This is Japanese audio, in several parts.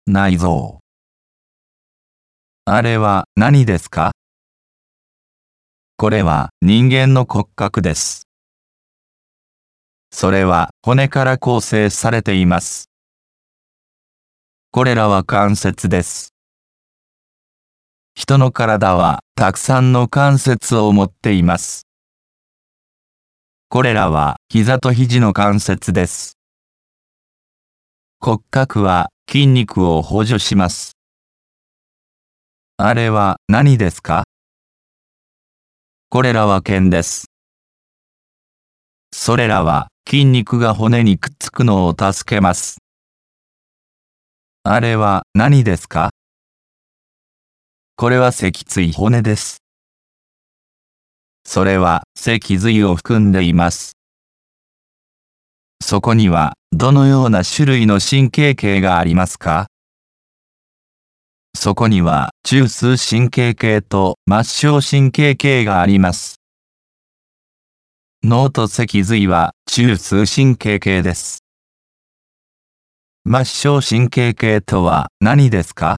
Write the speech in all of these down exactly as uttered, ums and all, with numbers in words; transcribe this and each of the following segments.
内臓。あれは何ですか？これは人間の骨格です。それは骨から構成されています。これらは関節です。人の体はたくさんの関節を持っています。これらは膝と肘の関節です。骨格は筋肉を補助します。あれは何ですか？これらは腱です。それらは筋肉が骨にくっつくのを助けます。あれは何ですか？これは脊椎骨です。それは脊髄を含んでいます。そこにはどのような種類の神経系がありますか？そこには中枢神経系と末梢神経系があります。脳と脊髄は中枢神経系です。末梢神経系とは何ですか？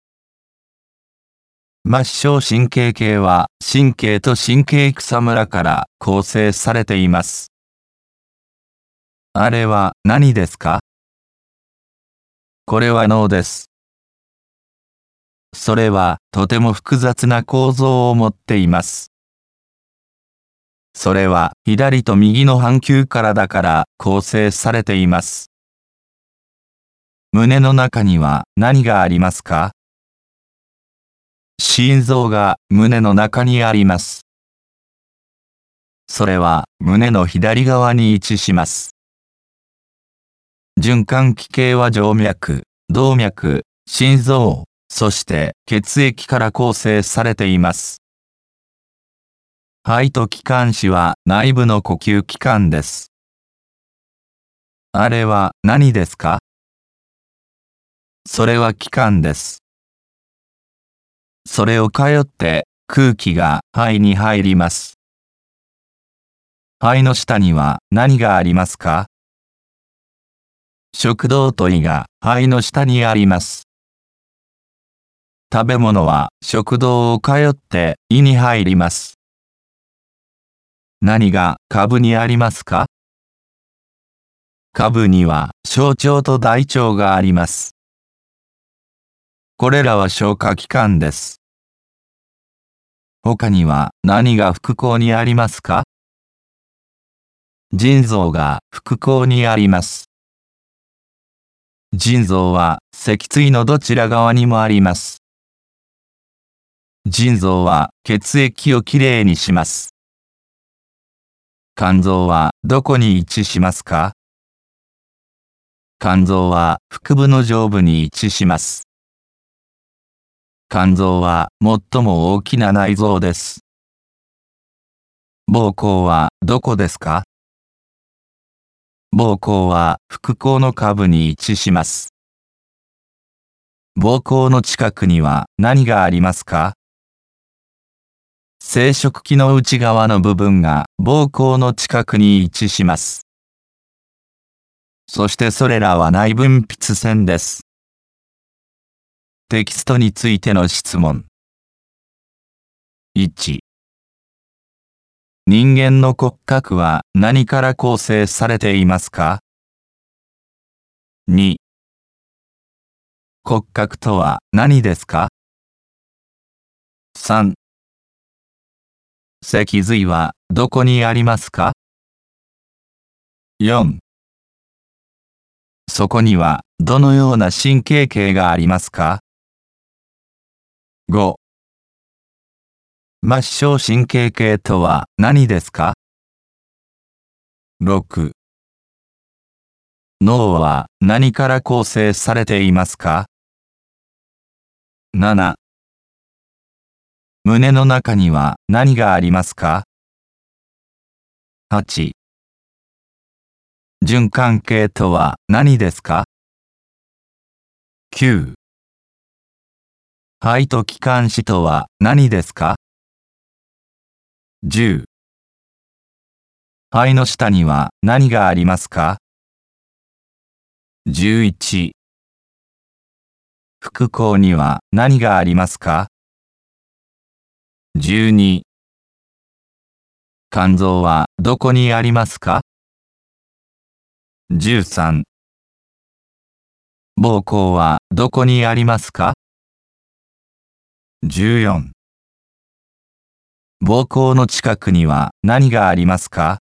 末梢神経系は神経と神経草むらから構成されています。あれは何ですか？これは脳です。それはとても複雑な構造を持っています。それは左と右の半球体から構成されています。胸の中には何がありますか？心臓が胸の中にあります。それは胸の左側に位置します。循環器系は静脈、動脈、心臓、そして血液から構成されています。肺と気管支は内部の呼吸器官です。あれは何ですか？それは気管です。それを通って空気が肺に入ります。肺の下には何がありますか？食道と胃が肺の下にあります。食べ物は食道を通って胃に入ります。何が下部にありますか？下部には小腸と大腸があります。これらは消化器官です。他には何が腹腔にありますか？腎臓が腹腔にあります。腎臓は脊椎のどちら側にもあります。腎臓は血液をきれいにします。肝臓はどこに位置しますか？肝臓は腹部の上部に位置します。肝臓は最も大きな内臓です。膀胱はどこですか？膀胱は腹腔の下部に位置します。膀胱の近くには何がありますか？生殖器の内側の部分が膀胱の近くに位置します。そしてそれらは内分泌腺です。テキストについての質問。いち、人間の骨格は何から構成されていますか？に、骨格とは何ですか？さん、脊髄はどこにありますか？よん、そこにはどのような神経系がありますか？ご、末梢神経系とは何ですか？ろく、脳は何から構成されていますか？なな、胸の中には何がありますか？はち、循環系とは何ですか？きゅう、肺と気管支とは何ですか？じゅう、肺の下には何がありますか？じゅういち、 腹腔には何がありますか？じゅうに。肝臓はどこにありますか？じゅうさん。膀胱はどこにありますか？じゅうよん。膀胱の近くには何がありますか？